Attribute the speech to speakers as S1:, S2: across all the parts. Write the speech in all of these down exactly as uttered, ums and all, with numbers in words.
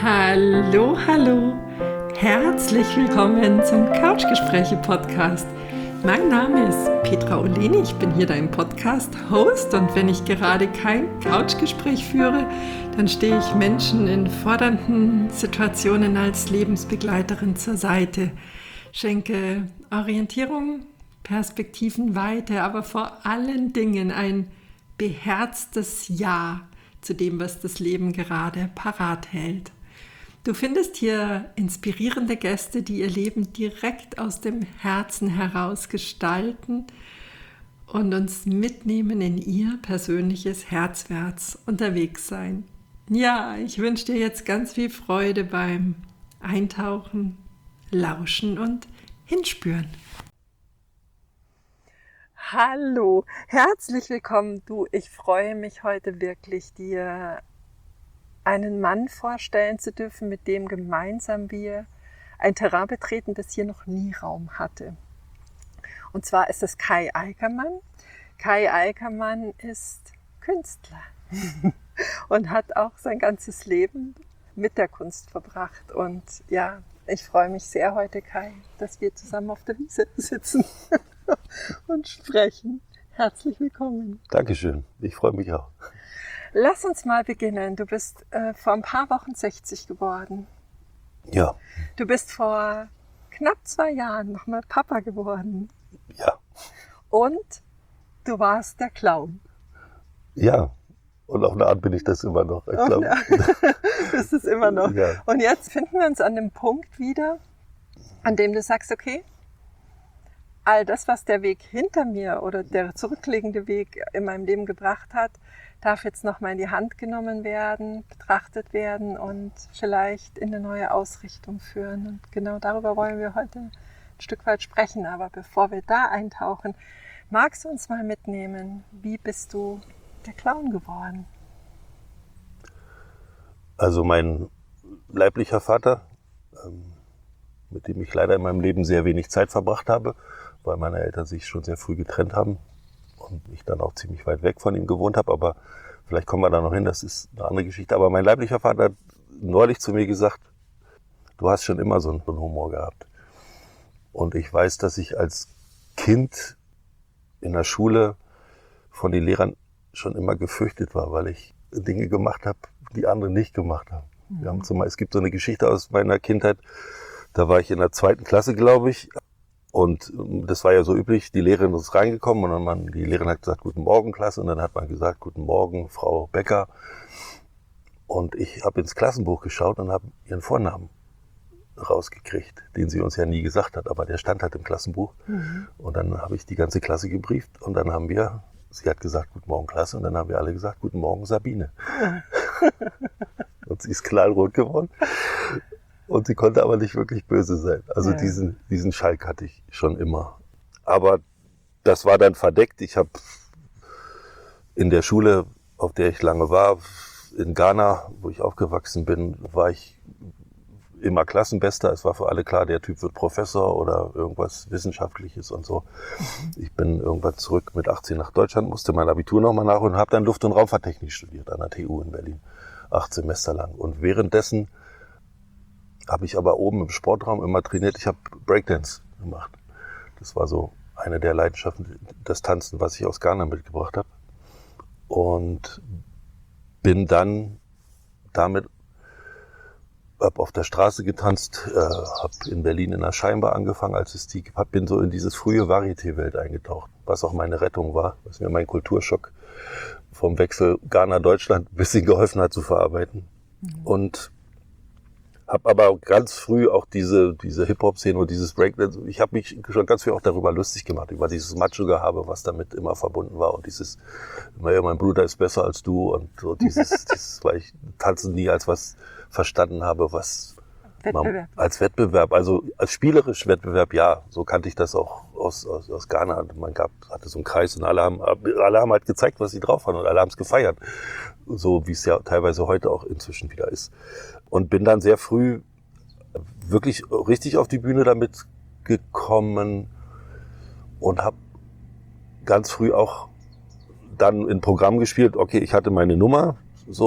S1: Hallo, hallo. Herzlich willkommen zum Couchgespräche-Podcast. Mein Name ist Petra Oleni, ich bin hier dein Podcast-Host und wenn ich gerade kein Couchgespräch führe, dann stehe ich Menschen in fordernden Situationen als Lebensbegleiterin zur Seite, schenke Orientierung, Perspektivenweite, aber vor allen Dingen ein beherztes Ja zu dem, was das Leben gerade parat hält. Du findest hier inspirierende Gäste, die ihr Leben direkt aus dem Herzen heraus gestalten und uns mitnehmen in ihr persönliches Herzwärts unterwegs sein. Ja, ich wünsche dir jetzt ganz viel Freude beim Eintauchen, Lauschen und Hinspüren. Hallo, herzlich willkommen. Du, ich freue mich heute wirklich, dir einen Mann vorstellen zu dürfen, mit dem gemeinsam wir ein Terrain betreten, das hier noch nie Raum hatte. Und zwar ist es Kai Eickermann. Kai Eickermann ist Künstler und hat auch sein ganzes Leben mit der Kunst verbracht. Und ja, ich freue mich sehr heute, Kai, dass wir zusammen auf der Wiese sitzen und sprechen. Herzlich willkommen.
S2: Dankeschön, ich freue mich auch.
S1: Lass uns mal beginnen. Du bist äh, vor ein paar Wochen sechzig geworden.
S2: Ja.
S1: Du bist vor knapp zwei Jahren nochmal Papa geworden.
S2: Ja.
S1: Und du warst der Clown.
S2: Ja. Und auf eine Art bin ich das immer noch. Ich glaube.
S1: Bist es immer noch.
S2: Ja.
S1: Und jetzt finden wir uns an dem Punkt wieder, an dem du sagst, okay, all das, was der Weg hinter mir oder der zurückliegende Weg in meinem Leben gebracht hat, darf jetzt nochmal in die Hand genommen werden, betrachtet werden und vielleicht in eine neue Ausrichtung führen. Und genau darüber wollen wir heute ein Stück weit sprechen. Aber bevor wir da eintauchen, magst du uns mal mitnehmen, wie bist du der Clown geworden?
S2: Also mein leiblicher Vater, mit dem ich leider in meinem Leben sehr wenig Zeit verbracht habe, weil meine Eltern sich schon sehr früh getrennt haben und ich dann auch ziemlich weit weg von ihm gewohnt habe, aber vielleicht kommen wir da noch hin, das ist eine andere Geschichte. Aber mein leiblicher Vater hat neulich zu mir gesagt, du hast schon immer so einen Humor gehabt. Und ich weiß, dass ich als Kind in der Schule von den Lehrern schon immer gefürchtet war, weil ich Dinge gemacht habe, die andere nicht gemacht haben. Mhm. Wir haben zum Beispiel, es gibt so eine Geschichte aus meiner Kindheit, da war ich in der zweiten Klasse, glaube ich. Und das war ja so üblich, die Lehrerin ist reingekommen und dann man, die Lehrerin hat gesagt, guten Morgen, Klasse. Und dann hat man gesagt, guten Morgen, Frau Becker. Und ich habe ins Klassenbuch geschaut und habe ihren Vornamen rausgekriegt, den sie uns ja nie gesagt hat, aber der stand halt im Klassenbuch. Mhm. Und dann habe ich die ganze Klasse gebrieft und dann haben wir, sie hat gesagt, guten Morgen, Klasse. Und dann haben wir alle gesagt, guten Morgen, Sabine. Und sie ist knallrot geworden. Und sie konnte aber nicht wirklich böse sein. Also ja. diesen, diesen Schalk hatte ich schon immer. Aber das war dann verdeckt. Ich habe in der Schule, auf der ich lange war, in Ghana, wo ich aufgewachsen bin, war ich immer Klassenbester. Es war für alle klar, der Typ wird Professor oder irgendwas Wissenschaftliches und so. Ich bin irgendwann zurück mit achtzehn nach Deutschland, musste mein Abitur nochmal nachholen und habe dann Luft- und Raumfahrttechnik studiert an der T U in Berlin. Acht Semester lang. Und währenddessen habe ich aber oben im Sportraum immer trainiert. Ich habe Breakdance gemacht. Das war so eine der Leidenschaften, das Tanzen, was ich aus Ghana mitgebracht habe. Und bin dann damit, habe auf der Straße getanzt, äh, habe in Berlin in der Scheinbar angefangen, als es die, hab, bin so in dieses frühe Varieté-Welt eingetaucht, was auch meine Rettung war, was mir mein Kulturschock vom Wechsel Ghana-Deutschland ein bisschen geholfen hat zu verarbeiten. Mhm. Und habe aber ganz früh auch diese diese Hip-Hop-Szene und dieses Breakdance, ich habe mich schon ganz früh auch darüber lustig gemacht, über dieses Macho-Gehabe, was damit immer verbunden war und dieses, naja, mein Bruder ist besser als du und so dieses, dieses, weil ich Tanzen nie als was verstanden habe, was
S1: Wettbewerb.
S2: Man, als Wettbewerb, also als spielerisch Wettbewerb, ja, so kannte ich das auch aus aus, aus Ghana. Man gab hatte so einen Kreis und alle haben alle haben halt gezeigt, was sie drauf haben und alle haben es gefeiert, so wie es ja teilweise heute auch inzwischen wieder ist. Und bin dann sehr früh wirklich richtig auf die Bühne damit gekommen und habe ganz früh auch dann ein Programm gespielt. Okay, ich hatte meine Nummer, so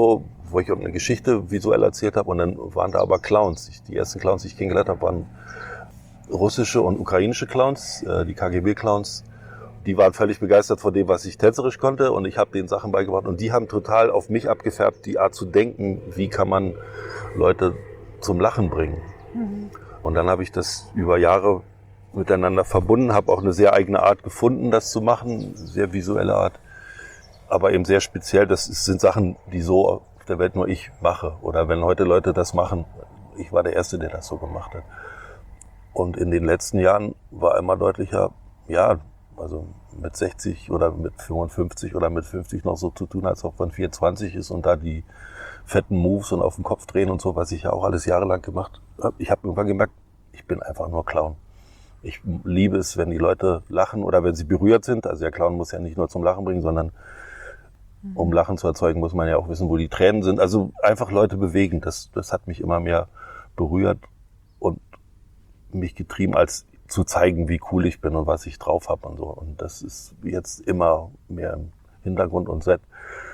S2: wo ich eine Geschichte visuell erzählt habe und dann waren da aber Clowns. Ich, die ersten Clowns, die ich kennengelernt habe, waren russische und ukrainische Clowns, äh, die K G B-Clowns. Die waren völlig begeistert von dem, was ich tänzerisch konnte und ich habe denen Sachen beigebracht und die haben total auf mich abgefärbt, die Art zu denken, wie kann man Leute zum Lachen bringen. Mhm. Und dann habe ich das über Jahre miteinander verbunden, habe auch eine sehr eigene Art gefunden, das zu machen, sehr visuelle Art, aber eben sehr speziell. Das sind Sachen, die so auf der Welt nur ich mache. Oder wenn heute Leute das machen, ich war der Erste, der das so gemacht hat. Und in den letzten Jahren war immer deutlicher, ja, also mit sechzig oder mit fünfundfünfzig oder mit fünfzig noch so zu tun, als ob man vierundzwanzig ist und da die fetten Moves und auf den Kopf drehen und so, was ich ja auch alles jahrelang gemacht habe. Ich habe irgendwann gemerkt, ich bin einfach nur Clown. Ich liebe es, wenn die Leute lachen oder wenn sie berührt sind. Also der Clown muss ja nicht nur zum Lachen bringen, sondern um Lachen zu erzeugen, muss man ja auch wissen, wo die Tränen sind. Also einfach Leute bewegen. Das, das hat mich immer mehr berührt und mich getrieben, als zu zeigen, wie cool ich bin und was ich drauf habe und so. Und das ist jetzt immer mehr im Hintergrund. Und seit,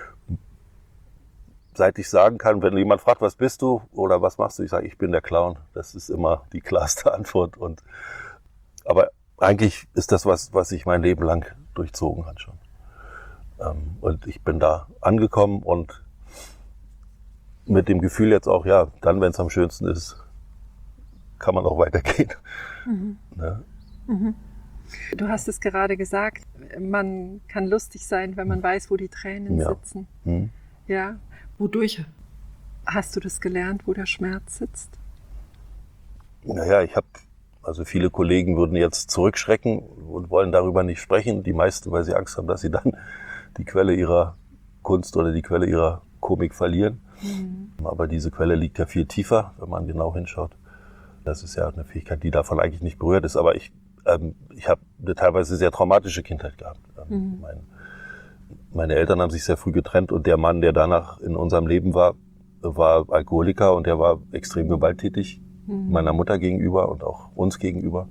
S2: seit ich sagen kann, wenn jemand fragt, was bist du oder was machst du, ich sage, ich bin der Clown. Das ist immer die klarste Antwort. Und aber eigentlich ist das was, was sich mein Leben lang durchzogen hat schon. Ähm, und ich bin da angekommen und mit dem Gefühl jetzt auch, ja, dann, wenn es am schönsten ist, kann man auch weitergehen. Mhm. Ne?
S1: Mhm. Du hast es gerade gesagt, man kann lustig sein, wenn man weiß, wo die Tränen
S2: ja.
S1: sitzen.
S2: Mhm.
S1: Ja. Wodurch hast du das gelernt, wo der Schmerz sitzt?
S2: Naja, ich habe, also viele Kollegen würden jetzt zurückschrecken und wollen darüber nicht sprechen. Die meisten, weil sie Angst haben, dass sie dann die Quelle ihrer Kunst oder die Quelle ihrer Komik verlieren. Mhm. Aber diese Quelle liegt ja viel tiefer, wenn man genau hinschaut. Das ist ja eine Fähigkeit, die davon eigentlich nicht berührt ist. Aber ich, ähm, ich habe eine teilweise sehr traumatische Kindheit gehabt. Ähm, mhm. mein, meine Eltern haben sich sehr früh getrennt und der Mann, der danach in unserem Leben war, war Alkoholiker und der war extrem gewalttätig mhm. meiner Mutter gegenüber und auch uns gegenüber.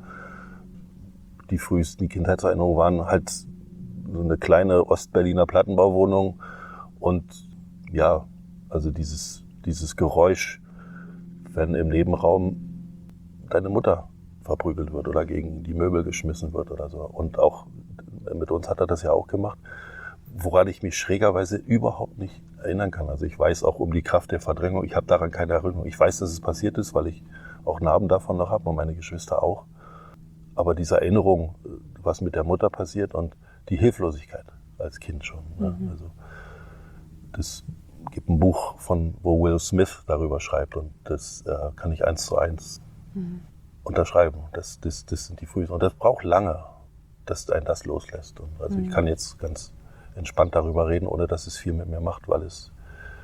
S2: Die frühesten Kindheitserinnerungen waren halt so eine kleine Ostberliner Plattenbauwohnung und ja, also dieses, dieses Geräusch, wenn im Nebenraum deine Mutter verprügelt wird oder gegen die Möbel geschmissen wird oder so. Und auch mit uns hat er das ja auch gemacht, woran ich mich schrägerweise überhaupt nicht erinnern kann. Also ich weiß auch um die Kraft der Verdrängung, ich habe daran keine Erinnerung. Ich weiß, dass es passiert ist, weil ich auch Narben davon noch habe und meine Geschwister auch. Aber diese Erinnerung, was mit der Mutter passiert und die Hilflosigkeit als Kind schon. Ne? Mhm. Also das gibt ein Buch, von wo Will Smith darüber schreibt und das äh, kann ich eins zu eins mhm. unterschreiben. Das, das, das sind die frühesten. Und das braucht lange, dass ein das loslässt. Und also mhm. ich kann jetzt ganz entspannt darüber reden, ohne dass es viel mit mir macht, weil es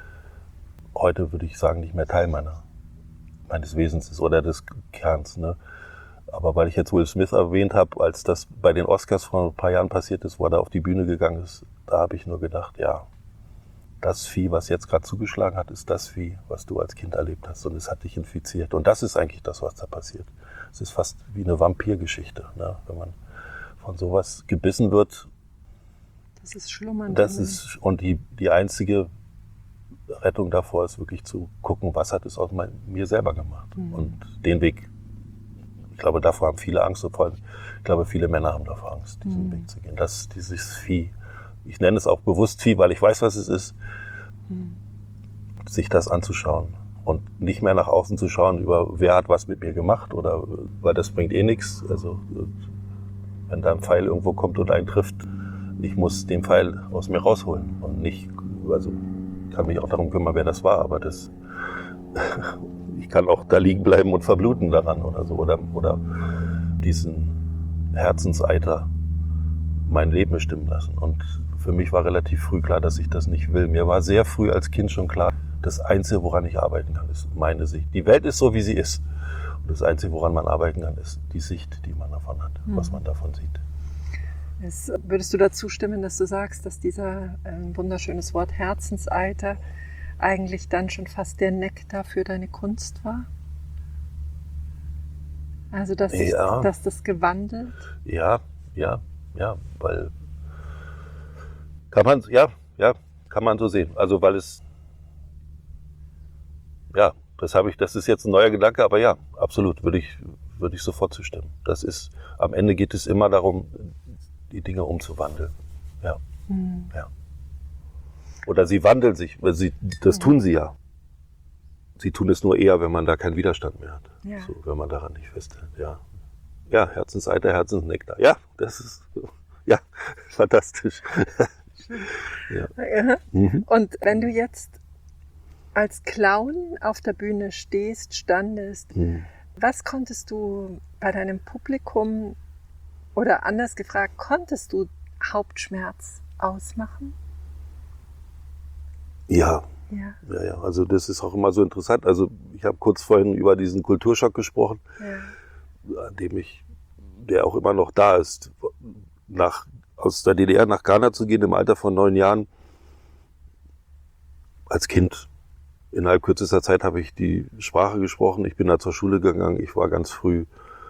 S2: heute, würde ich sagen, nicht mehr Teil meiner, meines Wesens ist oder des Kerns. Ne? Aber weil ich jetzt Will Smith erwähnt habe, als das bei den Oscars vor ein paar Jahren passiert ist, wo er da auf die Bühne gegangen ist, da habe ich nur gedacht, ja, das Vieh, was jetzt gerade zugeschlagen hat, ist das Vieh, was du als Kind erlebt hast und es hat dich infiziert. Und das ist eigentlich das, was da passiert. Es ist fast wie eine Vampirgeschichte, ne? Wenn man von sowas gebissen wird.
S1: Das ist schlummernd.
S2: Das ist, und die, die einzige Rettung davor ist wirklich zu gucken, was hat es aus mein, mir selber gemacht. Mhm. Und den Weg, ich glaube, davor haben viele Angst. Und vor allem, ich glaube, viele Männer haben davor Angst, diesen mhm. Weg zu gehen. Das, dieses Vieh, ich nenne es auch bewusst Vieh, weil ich weiß, was es ist, mhm. sich das anzuschauen und nicht mehr nach außen zu schauen über, wer hat was mit mir gemacht oder, weil das bringt eh nichts. Also, wenn da ein Pfeil irgendwo kommt und einen trifft, ich muss den Pfeil aus mir rausholen und nicht, also, ich kann mich auch darum kümmern, wer das war, aber das, ich kann auch da liegen bleiben und verbluten daran oder so, oder, oder diesen Herzenseiter mein Leben bestimmen lassen. Und für mich war relativ früh klar, dass ich das nicht will. Mir war sehr früh als Kind schon klar, das Einzige, woran ich arbeiten kann, ist meine Sicht. Die Welt ist so, wie sie ist. Und das Einzige, woran man arbeiten kann, ist die Sicht, die man davon hat, mhm. was man davon sieht.
S1: Es, würdest du dazu stimmen, dass du sagst, dass dieser äh, wunderschönes Wort Herzenseiter eigentlich dann schon fast der Nektar für deine Kunst war? Also, dass, sich, ja. dass das gewandelt?
S2: Ja, ja, ja, weil kann man, ja, ja, kann man so sehen. Also, weil es, ja, das habe ich, das ist jetzt ein neuer Gedanke, aber ja, absolut, würde ich, würde ich sofort zustimmen. Das ist, am Ende geht es immer darum, die Dinge umzuwandeln. Ja. Mhm. Ja. Oder sie wandeln sich, sie, das ja. tun sie ja. Sie tun es nur eher, wenn man da keinen Widerstand mehr hat. Ja. So, wenn man daran nicht festhält, ja. Ja, Herzenseiter, Herzensnektar. Ja, das ist, ja, fantastisch.
S1: ja. Ja. Mhm. Und wenn du jetzt als Clown auf der Bühne stehst, standest, mhm. was konntest du bei deinem Publikum, oder anders gefragt, konntest du Hauptschmerz ausmachen?
S2: Ja. Ja. ja, ja. Also das ist auch immer so interessant. Also ich habe kurz vorhin über diesen Kulturschock gesprochen, ja. an dem ich, der auch immer noch da ist, nach, aus der D D R nach Ghana zu gehen im Alter von neun Jahren, als Kind. Innerhalb kürzester Zeit habe ich die Sprache gesprochen, ich bin da zur Schule gegangen, ich war ganz früh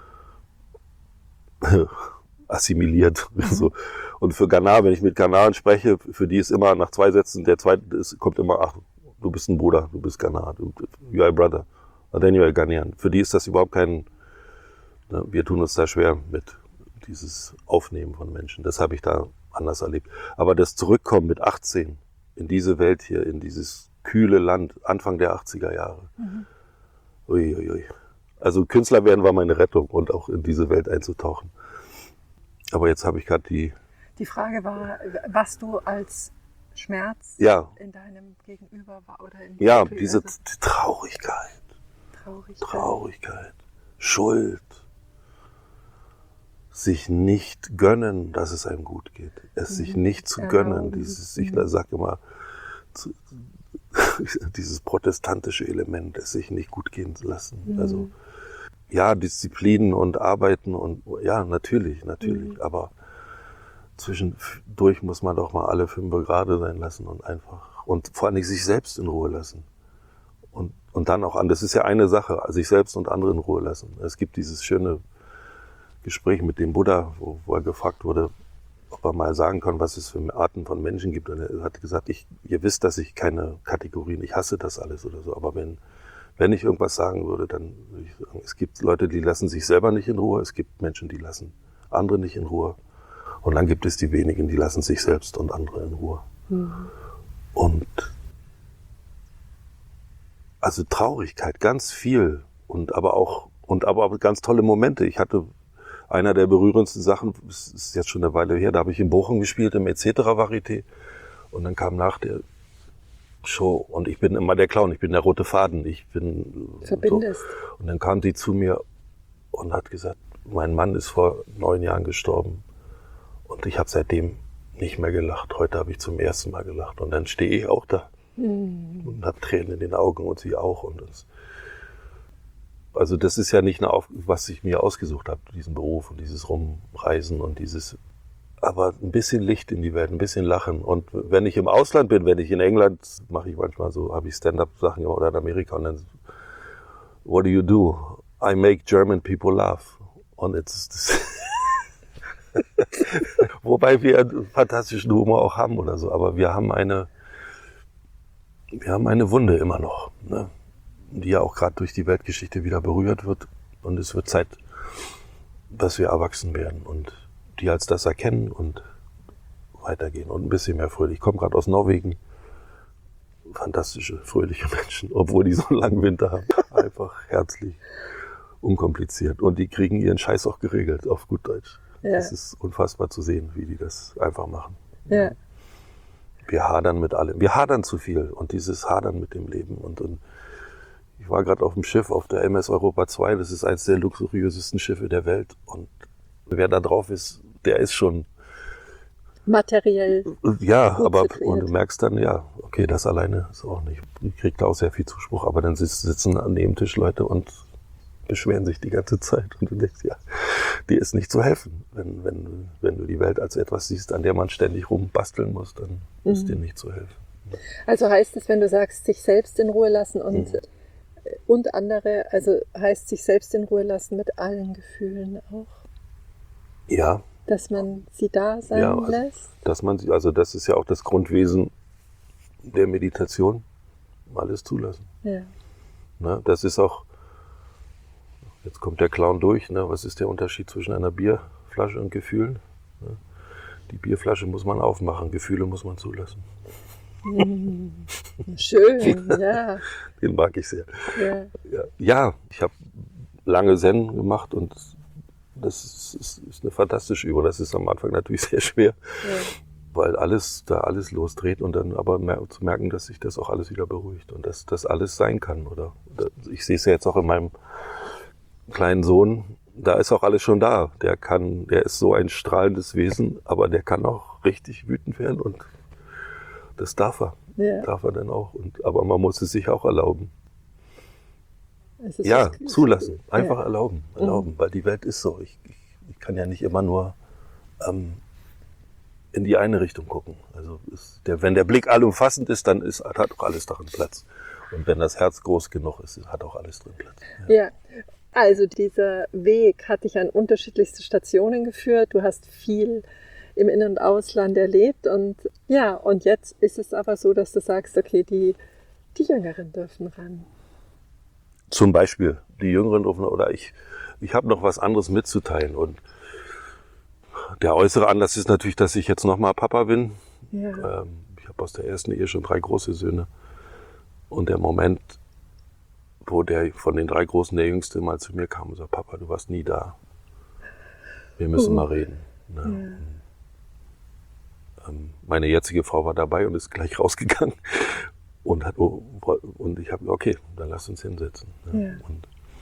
S2: assimiliert. Mhm. So. Und für Ghana, wenn ich mit Ghanaren spreche, für die ist immer nach zwei Sätzen, der zweite ist, kommt immer, ach, du bist ein Bruder, du bist Ghana, du, you are a brother, and then you are Ghanaian. Für die ist das überhaupt kein, ne, wir tun uns da schwer mit dieses Aufnehmen von Menschen. Das habe ich da anders erlebt. Aber das Zurückkommen mit achtzehn in diese Welt hier, in dieses kühle Land, Anfang der achtziger Jahre. Mhm. Ui, ui, ui. Also Künstler werden war meine Rettung und auch in diese Welt einzutauchen. Aber jetzt habe ich gerade die...
S1: Die Frage war, was du als Schmerz
S2: ja.
S1: in deinem Gegenüber war oder in
S2: Ja, diese also Traurigkeit.
S1: Traurigkeit.
S2: Traurigkeit. Schuld. Sich nicht gönnen, dass es einem gut geht. Es mhm. sich nicht zu gönnen. Dieses, ich mhm. sage immer, zu, dieses protestantische Element, es sich nicht gut gehen zu lassen. Mhm. Also ja, Disziplin und Arbeiten und ja, natürlich, natürlich. Mhm. Aber zwischendurch muss man doch mal alle fünf gerade sein lassen und einfach und vor allem sich selbst in Ruhe lassen. Und, und dann auch an, das ist ja eine Sache, sich selbst und andere in Ruhe lassen. Es gibt dieses schöne Gespräch mit dem Buddha, wo, wo er gefragt wurde, ob er mal sagen kann, was es für Arten von Menschen gibt. Und er hat gesagt, ich, ihr wisst, dass ich keine Kategorien, ich hasse das alles oder so. Aber wenn, wenn ich irgendwas sagen würde, dann würde ich sagen, es gibt Leute, die lassen sich selber nicht in Ruhe. Es gibt Menschen, die lassen andere nicht in Ruhe. Und dann gibt es die wenigen, die lassen sich selbst und andere in Ruhe. Mhm. Und also Traurigkeit, ganz viel. Und aber auch, und aber auch ganz tolle Momente. Ich hatte einer der berührendsten Sachen, das ist jetzt schon eine Weile her, da habe ich in Bochum gespielt, im et cetera Varieté. Und dann kam nach der Show, und ich bin immer der Clown, ich bin der rote Faden, ich bin
S1: Verbindest.
S2: So. Und dann kam sie zu mir und hat gesagt, mein Mann ist vor neun Jahren gestorben und ich habe seitdem nicht mehr gelacht. Heute habe ich zum ersten Mal gelacht und dann stehe ich auch da mhm. und habe Tränen in den Augen und sie auch. Und das, also das ist ja nicht eine Auf- was ich mir ausgesucht habe, diesen Beruf und dieses Rumreisen und dieses, aber ein bisschen Licht in die Welt, ein bisschen Lachen. Und wenn ich im Ausland bin, wenn ich in England, mache ich manchmal so, habe ich Stand-up-Sachen oder in Amerika und dann, what do you do? I make German people laugh. Und jetzt das wobei wir einen fantastischen Humor auch haben oder so, aber wir haben eine, wir haben eine Wunde immer noch, ne? Die ja auch gerade durch die Weltgeschichte wieder berührt wird. Und es wird Zeit, dass wir erwachsen werden und die als das erkennen und weitergehen und ein bisschen mehr fröhlich. Ich komme gerade aus Norwegen. Fantastische, fröhliche Menschen, obwohl die so einen langen Winter haben. Einfach herzlich, unkompliziert. Und die kriegen ihren Scheiß auch geregelt, auf gut Deutsch. Ja. Das ist unfassbar zu sehen, wie die das einfach machen.
S1: Ja.
S2: Wir hadern mit allem. Wir hadern zu viel. Und dieses Hadern mit dem Leben. Und, und ich war gerade auf dem Schiff, auf der M S Europa zwei. Das ist eines der luxuriösesten Schiffe der Welt. Und wer da drauf ist, der ist schon
S1: materiell.
S2: Ja, aber und du merkst dann, ja, okay, das alleine ist auch nicht. Ich krieg da auch sehr viel Zuspruch, aber dann sitzen an dem Tisch Leute und beschweren sich die ganze Zeit. Und du denkst, ja, dir ist nicht zu helfen. Wenn, wenn, wenn du die Welt als etwas siehst, an der man ständig rumbasteln muss, dann mhm. ist dir nicht zu helfen.
S1: Also heißt es, wenn du sagst, sich selbst in Ruhe lassen und, mhm. und andere, also heißt sich selbst in Ruhe lassen mit allen Gefühlen auch?
S2: Ja.
S1: Dass man sie da sein
S2: ja, also,
S1: lässt?
S2: Dass man sie, also das ist ja auch das Grundwesen der Meditation, alles zulassen.
S1: Ja.
S2: Ne? Das ist auch, jetzt kommt der Clown durch, ne? Was ist der Unterschied zwischen einer Bierflasche und Gefühlen? Ne? Die Bierflasche muss man aufmachen, Gefühle muss man zulassen.
S1: Mm, schön, ja.
S2: Den mag ich sehr.
S1: Ja,
S2: ja, ja ich habe lange Zen gemacht und das ist, ist, ist eine fantastische Übung. Das ist am Anfang natürlich sehr schwer, ja. weil alles da alles losdreht und dann aber mer- zu merken, dass sich das auch alles wieder beruhigt und dass das alles sein kann. Oder ich sehe es ja jetzt auch in meinem kleinen Sohn, da ist auch alles schon da. Der kann, der ist so ein strahlendes Wesen, aber der kann auch richtig wütend werden und das darf er. Ja. Darf er dann auch. Und, aber man muss es sich auch erlauben. Ja, zulassen. Einfach ja. erlauben. Erlauben. Mhm. Weil die Welt ist so. Ich, ich, ich kann ja nicht immer nur ähm, in die eine Richtung gucken. Also ist der, wenn der Blick allumfassend ist, dann ist, hat auch alles darin Platz. Und wenn das Herz groß genug ist, hat auch alles drin Platz.
S1: Ja. ja. Also dieser Weg hat dich an unterschiedlichste Stationen geführt. Du hast viel im In- und Ausland erlebt und ja, und jetzt ist es aber so, dass du sagst, okay, die, die Jüngeren dürfen ran.
S2: Zum Beispiel, die Jüngeren dürfen, oder ich, ich habe noch was anderes mitzuteilen und der äußere Anlass ist natürlich, dass ich jetzt nochmal Papa bin. Ja. Ähm, ich habe aus der ersten Ehe schon drei große Söhne und der Moment, wo der von den drei Großen der Jüngste mal zu mir kam und sagt, Papa, du warst nie da. Wir müssen uh. mal reden. Ne? Ja. Meine jetzige Frau war dabei und ist gleich rausgegangen und hat und ich habe okay, dann lass uns hinsetzen. Ja. Und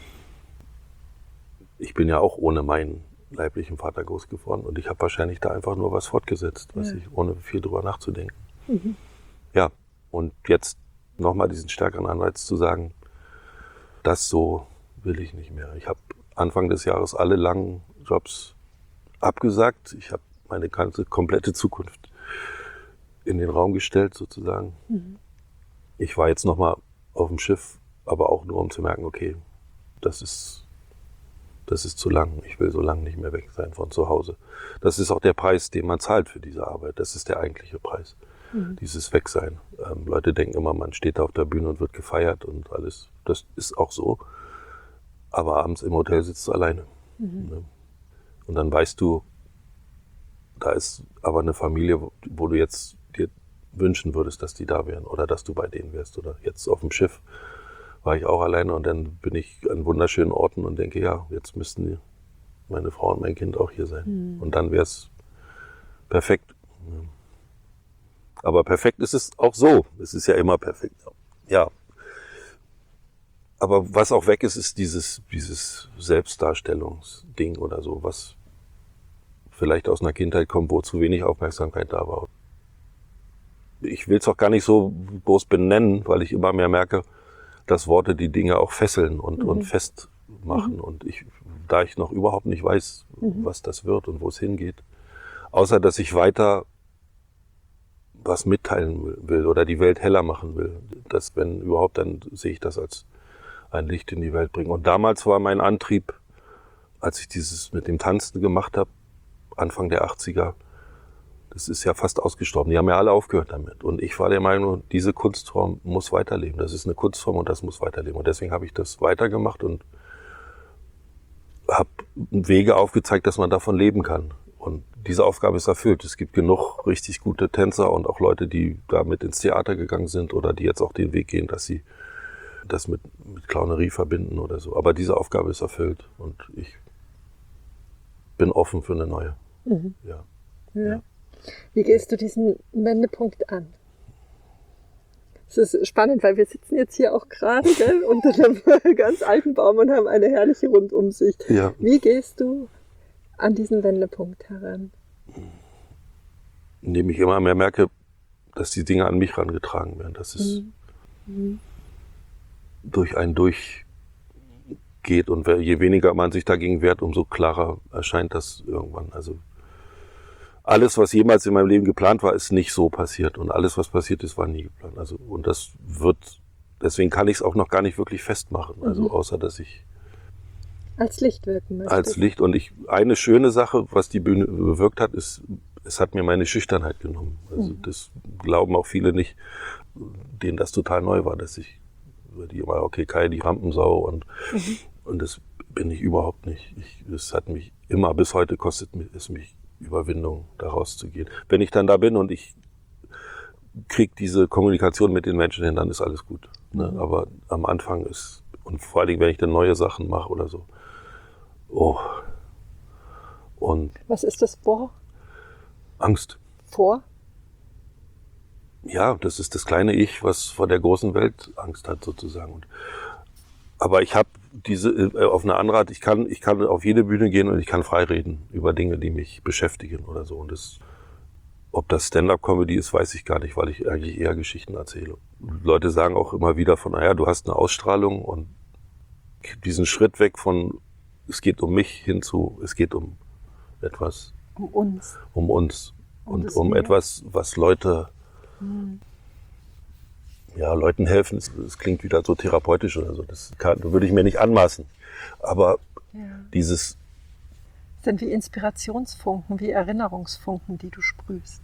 S2: ich bin ja auch ohne meinen leiblichen Vater groß geworden und ich habe wahrscheinlich da einfach nur was fortgesetzt, was ja. ich ohne viel drüber nachzudenken. Mhm. Ja, und jetzt nochmal diesen stärkeren Anreiz zu sagen, das so will ich nicht mehr. Ich habe Anfang des Jahres alle langen Jobs abgesagt. Ich habe meine ganze komplette Zukunft in den Raum gestellt sozusagen. Mhm. Ich war jetzt nochmal auf dem Schiff, aber auch nur um zu merken, okay, das ist, das ist zu lang. Ich will so lange nicht mehr weg sein von zu Hause. Das ist auch der Preis, den man zahlt für diese Arbeit. Das ist der eigentliche Preis, mhm. dieses Wegsein. Ähm, Leute denken immer, man steht da auf der Bühne und wird gefeiert und alles. Das ist auch so. Aber abends im Hotel sitzt du alleine. Mhm. Ne? Und dann weißt du, da ist aber eine Familie, wo, wo du jetzt dir wünschen würdest, dass die da wären oder dass du bei denen wärst. Oder jetzt auf dem Schiff war ich auch alleine und dann bin ich an wunderschönen Orten und denke, ja, jetzt müssten die, meine Frau und mein Kind auch hier sein. Mhm. Und dann wäre es perfekt. Aber perfekt ist es auch so. Es ist ja immer perfekt. Ja. Aber was auch weg ist, ist dieses, dieses Selbstdarstellungsding oder so, was vielleicht aus einer Kindheit kommt, wo zu wenig Aufmerksamkeit da war. Ich will es auch gar nicht so groß benennen, weil ich immer mehr merke, dass Worte die Dinge auch fesseln und, mhm. und festmachen. Mhm. Und ich, da ich noch überhaupt nicht weiß, mhm. was das wird und wo es hingeht, außer dass ich weiter was mitteilen will oder die Welt heller machen will, dass wenn überhaupt, dann sehe ich das als ein Licht in die Welt bringen. Und damals war mein Antrieb, als ich dieses mit dem Tanzen gemacht habe, Anfang der achtziger, das ist ja fast ausgestorben. Die haben ja alle aufgehört damit. Und ich war der Meinung, diese Kunstform muss weiterleben. Das ist eine Kunstform und das muss weiterleben. Und deswegen habe ich das weitergemacht und habe Wege aufgezeigt, dass man davon leben kann. Und diese Aufgabe ist erfüllt. Es gibt genug richtig gute Tänzer und auch Leute, die damit ins Theater gegangen sind oder die jetzt auch den Weg gehen, dass sie das mit, mit Clownerie verbinden oder so. Aber diese Aufgabe ist erfüllt und ich bin offen für eine neue. Mhm. Ja.
S1: Ja. Ja. Wie gehst du diesen Wendepunkt an? Es ist spannend, weil wir sitzen jetzt hier auch gerade gell, unter einem ganz alten Baum und haben eine herrliche Rundumsicht. Ja. Wie gehst du an diesen Wendepunkt heran?
S2: Indem ich immer mehr merke, dass die Dinge an mich herangetragen werden. Dass es mhm. Mhm. durch einen durchgeht und je weniger man sich dagegen wehrt, umso klarer erscheint das irgendwann. Also alles, was jemals in meinem Leben geplant war, ist nicht so passiert und alles, was passiert ist, war nie geplant. Also und das wird, deswegen kann ich es auch noch gar nicht wirklich festmachen. Also mhm. außer, dass ich
S1: als Licht wirken möchte.
S2: Als Licht. Und ich, eine schöne Sache, was die Bühne bewirkt hat, ist, es hat mir meine Schüchternheit genommen. Also mhm. das glauben auch viele nicht, denen das total neu war, dass ich die immer, okay, Kai, die Rampensau und,
S1: Mhm.
S2: und das bin ich überhaupt nicht. Ich, das hat mich immer, bis heute kostet es mich Überwindung, da rauszugehen. Wenn ich dann da bin und ich kriege diese Kommunikation mit den Menschen hin, dann ist alles gut. Ne?
S1: Mhm.
S2: Aber am Anfang ist, und vor allen Dingen, wenn ich dann neue Sachen mache oder so, oh, und
S1: Was ist das vor?
S2: Angst.
S1: Vor?
S2: Ja, das ist das kleine Ich, was vor der großen Welt Angst hat sozusagen. Und, aber ich habe diese äh, auf eine andere Art, ich kann, ich kann auf jede Bühne gehen und ich kann frei reden über Dinge, die mich beschäftigen oder so. Und das, ob das Stand-up-Comedy ist, weiß ich gar nicht, weil ich eigentlich eher Geschichten erzähle. Leute sagen auch immer wieder von, naja, du hast eine Ausstrahlung und diesen Schritt weg von, es geht um mich hin zu, es geht um etwas,
S1: Um uns.
S2: um uns
S1: Um
S2: und
S1: das
S2: um
S1: Wir.
S2: etwas, was Leute,
S1: Mhm.
S2: ja, Leuten helfen. Es, es klingt wieder so therapeutisch oder so. Das kann, würde ich mir nicht anmaßen. Aber
S1: Ja.
S2: dieses,
S1: Sind wie Inspirationsfunken, wie Erinnerungsfunken, die du sprühst.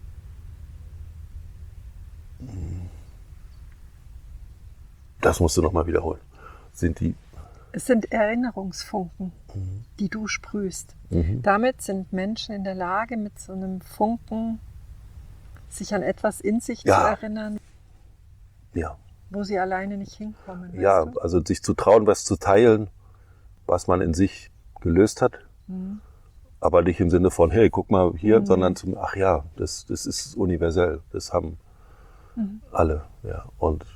S2: das musst du nochmal wiederholen, sind die,
S1: Es sind Erinnerungsfunken, die du sprühst.
S2: mhm.
S1: Damit sind Menschen in der Lage, mit so einem Funken sich an etwas in sich
S2: Ja.
S1: zu erinnern,
S2: ja,
S1: wo sie alleine nicht hinkommen. Weißt
S2: ja,
S1: du?
S2: also sich zu trauen, was zu teilen, was man in sich gelöst hat.
S1: Mhm.
S2: Aber nicht im Sinne von, hey, guck mal hier,
S1: Mhm.
S2: sondern zum, ach ja, das, das ist universell. Das haben
S1: Mhm.
S2: alle, ja. Und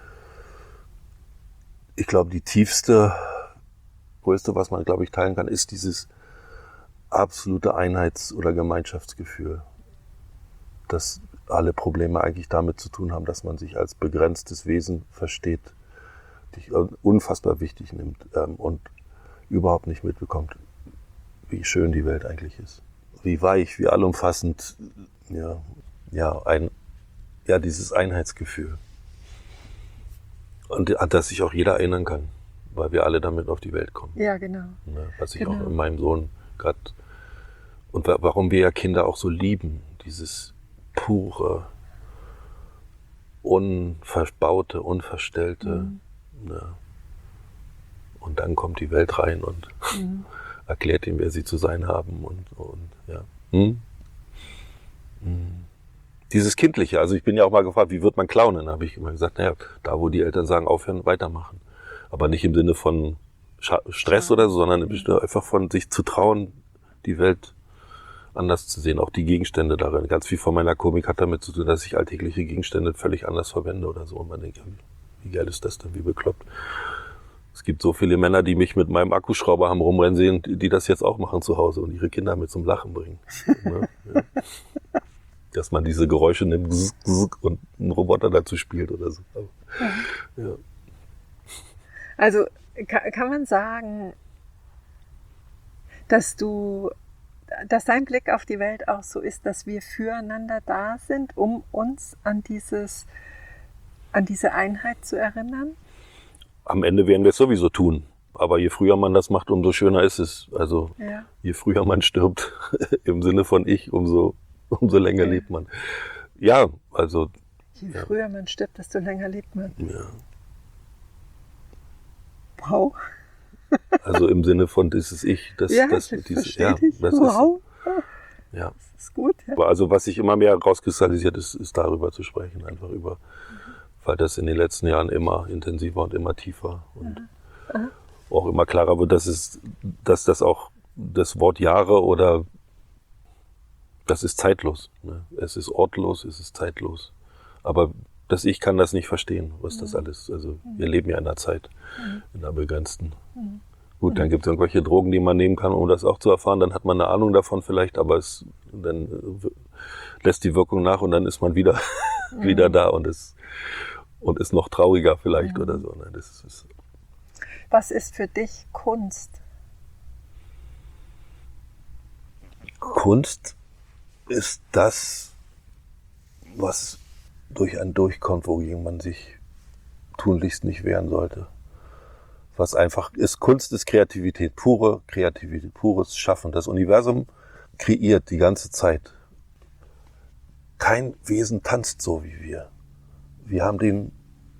S2: ich glaube, die tiefste, größte, was man, glaube ich, teilen kann, ist dieses absolute Einheits- oder Gemeinschaftsgefühl. Dass alle Probleme eigentlich damit zu tun haben, dass man sich als begrenztes Wesen versteht, dich unfassbar wichtig nimmt ähm, und überhaupt nicht mitbekommt, wie schön die Welt eigentlich ist. Wie weich, wie allumfassend, ja, ja, ein, ja, dieses Einheitsgefühl. Und an das sich auch jeder erinnern kann, weil wir alle damit auf die Welt kommen.
S1: Ja, genau.
S2: Ne, was ich
S1: Genau.
S2: auch in meinem Sohn gerade, und wa- warum wir ja Kinder auch so lieben, dieses pure, unverbaute, unverstellte.
S1: Mhm.
S2: Ne. Und dann kommt die Welt rein und
S1: Mhm.
S2: erklärt ihm, wer sie zu sein haben. Und, und ja. Hm? Hm. Dieses Kindliche, also ich bin ja auch mal gefragt, wie wird man Clown? Dann habe ich immer gesagt, naja, da wo die Eltern sagen, aufhören, weitermachen. Aber nicht im Sinne von Scha- Stress oder so, sondern einfach von sich zu trauen, die Welt anders zu sehen, auch die Gegenstände darin. Ganz viel von meiner Komik hat damit zu tun, dass ich alltägliche Gegenstände völlig anders verwende oder so. Und man denkt, wie geil ist das denn, wie bekloppt. Es gibt so viele Männer, die mich mit meinem Akkuschrauber haben rumrennen sehen, die, die das jetzt auch machen zu Hause und ihre Kinder mit zum Lachen bringen. Ne? Ja. Dass man diese Geräusche nimmt und einen Roboter dazu spielt oder so. Ja. Ja.
S1: Also kann, kann man sagen, dass du, dass dein Blick auf die Welt auch so ist, dass wir füreinander da sind, um uns an dieses, an diese Einheit zu erinnern?
S2: Am Ende werden wir es sowieso tun. Aber je früher man das macht, umso schöner ist es. Also
S1: Ja.
S2: je früher man stirbt, im Sinne von ich, umso, umso länger
S1: Ja.
S2: lebt man. Ja, also
S1: Je
S2: Ja.
S1: früher man stirbt, desto länger lebt man.
S2: ja,
S1: Wow.
S2: also im Sinne von dieses Ich, das,
S1: Ja,
S2: das,
S1: ich
S2: dieses,
S1: verstehe
S2: ja,
S1: dich.
S2: das
S1: Wow.
S2: ist, ja.
S1: Das ist gut. Ja.
S2: Aber also was sich immer mehr rauskristallisiert ist, ist darüber zu sprechen, einfach über, weil das in den letzten Jahren immer intensiver und immer tiefer und
S1: Aha.
S2: auch immer klarer wird, dass es, dass das auch das Wort Jahre oder das ist zeitlos. Ne? Es ist ortlos, es ist zeitlos. Aber das Ich kann das nicht verstehen, was das alles, also wir leben ja in einer Zeit, in einer begrenzten. Gut, dann gibt es irgendwelche Drogen, die man nehmen kann, um das auch zu erfahren, dann hat man eine Ahnung davon vielleicht, aber es dann äh, lässt die Wirkung nach und dann ist man wieder, wieder da und ist, und ist noch trauriger vielleicht oder so. Ne? Das ist,
S1: Was ist für dich Kunst?
S2: Kunst ist das, was durch ein durchkommt, wogegen man sich tunlichst nicht wehren sollte. Was einfach ist, Kunst ist Kreativität, pure Kreativität, pures Schaffen. Das Universum kreiert die ganze Zeit. Kein Wesen tanzt so wie wir. Wir haben den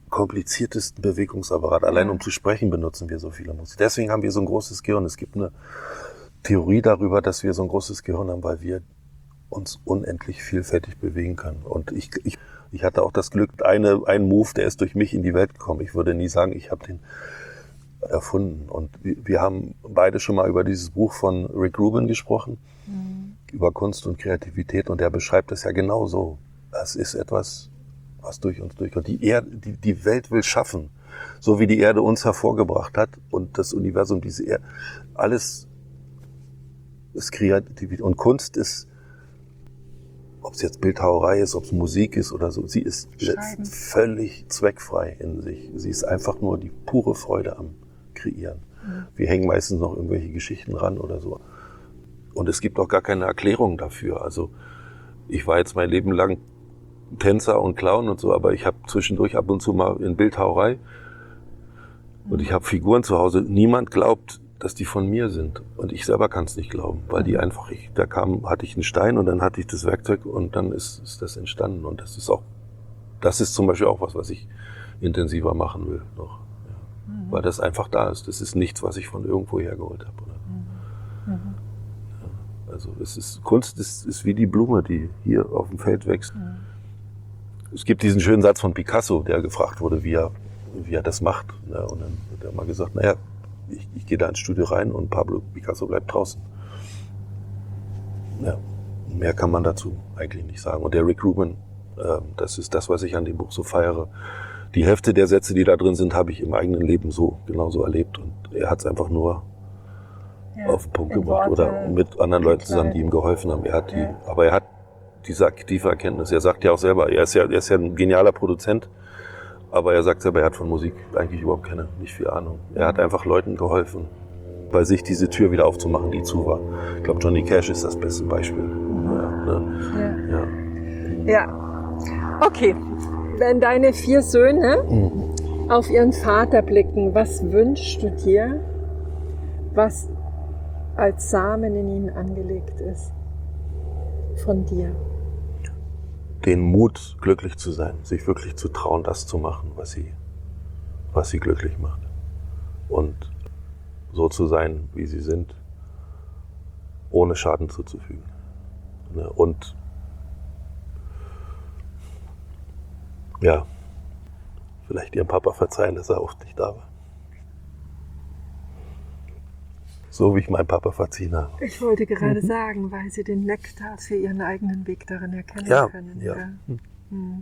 S2: kompliziertesten Bewegungsapparat. Allein um zu sprechen benutzen wir so viele Muskeln. Deswegen haben wir so ein großes Gehirn. Es gibt eine Theorie darüber, dass wir so ein großes Gehirn haben, weil wir uns unendlich vielfältig bewegen können. Und ich, ich, ich hatte auch das Glück, eine, ein Move, der ist durch mich in die Welt gekommen. Ich würde nie sagen, ich habe den erfunden. Und wir haben beide schon mal über dieses Buch von Rick Rubin gesprochen, mhm. über Kunst und Kreativität. Und der beschreibt es ja genau so. Es ist etwas, was durch uns durchkommt. Die Erde, die, die Welt will schaffen, so wie die Erde uns hervorgebracht hat und das Universum, diese Erde, alles ist Kreativität. Und Kunst ist, ob es jetzt Bildhauerei ist, ob es Musik ist oder so, sie ist Schreiben. völlig zweckfrei in sich. Sie ist einfach nur die pure Freude am Kreieren. Mhm. Wir hängen meistens noch irgendwelche Geschichten ran oder so. Und es gibt auch gar keine Erklärung dafür. Also ich war jetzt mein Leben lang Tänzer und Clown und so, aber ich habe zwischendurch ab und zu mal in Bildhauerei mhm. und ich habe Figuren zu Hause. Niemand glaubt, dass die von mir sind. Und ich selber kann es nicht glauben, weil die einfach, ich, da kam, hatte ich einen Stein und dann hatte ich das Werkzeug und dann ist, ist das entstanden. Und das ist auch, das ist zum Beispiel auch was, was ich intensiver machen will noch. Ja. Mhm. Weil das einfach da ist. Das ist nichts, was ich von irgendwo hergeholt habe. Oder? Mhm. Mhm. Ja, also es ist, Kunst ist, ist wie die Blume, die hier auf dem Feld wächst. Mhm. Es gibt diesen schönen Satz von Picasso, der gefragt wurde, wie er, wie er das macht. Ja, und dann hat er mal gesagt, naja, Ich, ich gehe da ins Studio rein und Pablo Picasso bleibt draußen. Ja, mehr kann man dazu eigentlich nicht sagen. Und der Rick Rubin, äh, das ist das, was ich an dem Buch so feiere. Die Hälfte der Sätze, die da drin sind, habe ich im eigenen Leben so genauso erlebt. Und er hat es einfach nur ja, auf den Punkt gebracht Worte, oder mit anderen Leuten zusammen, die ihm geholfen haben. Er hat die, ja. Aber er hat diese aktive Erkenntnis. Er sagt ja auch selber, er ist ja, er ist ja ein genialer Produzent. Aber er sagt selber, er hat von Musik eigentlich überhaupt keine, nicht viel Ahnung. Er hat einfach Leuten geholfen, bei sich diese Tür wieder aufzumachen, die zu war. Ich glaube, Johnny Cash ist das beste Beispiel. Ja, ne?
S1: ja. ja. ja. Okay. Wenn deine vier Söhne mhm. auf ihren Vater blicken, was wünschst du dir, was als Samen in ihnen angelegt ist? Von dir?
S2: Den Mut, glücklich zu sein, sich wirklich zu trauen, das zu machen, was sie, was sie glücklich macht. Und so zu sein, wie sie sind, ohne Schaden zuzufügen. Und ja, vielleicht ihrem Papa verzeihen, dass er oft nicht da war. So wie ich meinen Papa verziehen habe.
S1: Ich wollte gerade mhm. sagen, weil sie den Nektar für ihren eigenen Weg darin erkennen
S2: ja,
S1: können.
S2: Ja.
S1: Ja. Mhm.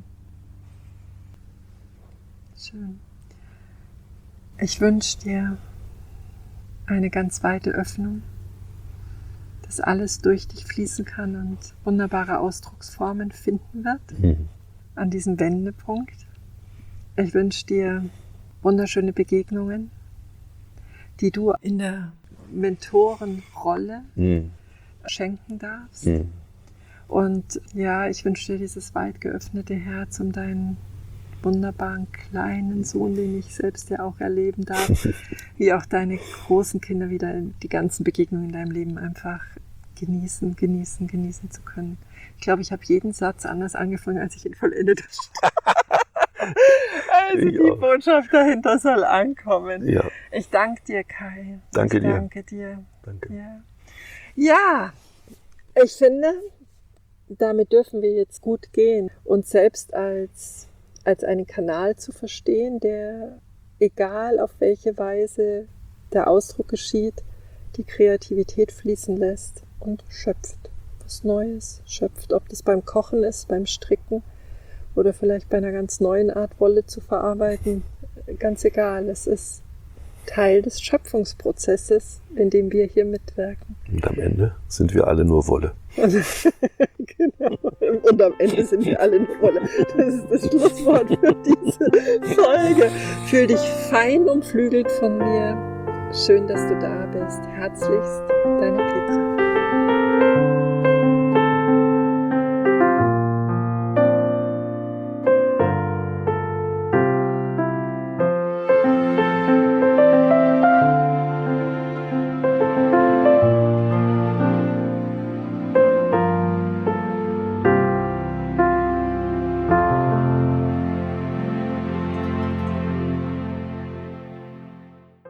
S1: Schön. Ich wünsche dir eine ganz weite Öffnung, dass alles durch dich fließen kann und wunderbare Ausdrucksformen finden wird mhm. an diesem Wendepunkt. Ich wünsche dir wunderschöne Begegnungen, die du in der Mentorenrolle mhm. schenken darfst. Mhm. Und ja, ich wünsche dir dieses weit geöffnete Herz, um deinen wunderbaren kleinen Sohn, den ich selbst ja auch erleben darf, wie auch deine großen Kinder wieder die ganzen Begegnungen in deinem Leben einfach genießen, genießen, genießen zu können. Ich glaube, ich habe jeden Satz anders angefangen, als ich ihn vollendet habe. Also die Botschaft dahinter soll ankommen.
S2: Ja.
S1: Ich danke dir, Kai.
S2: Danke
S1: ich
S2: dir.
S1: Danke dir.
S2: Danke.
S1: Ja. ja, ich finde, damit dürfen wir jetzt gut gehen. Uns selbst als, als einen Kanal zu verstehen, der, egal auf welche Weise der Ausdruck geschieht, die Kreativität fließen lässt und schöpft. Was Neues schöpft. Ob das beim Kochen ist, beim Stricken, oder vielleicht bei einer ganz neuen Art Wolle zu verarbeiten, ganz egal. Es ist Teil des Schöpfungsprozesses, in dem wir hier mitwirken.
S2: Und am Ende sind wir alle nur Wolle.
S1: Genau. Und am Ende sind wir alle nur Wolle. Das ist das Schlusswort für diese Folge. Fühl dich fein umflügelt von mir. Schön, dass du da bist. Herzlichst, deine Petra.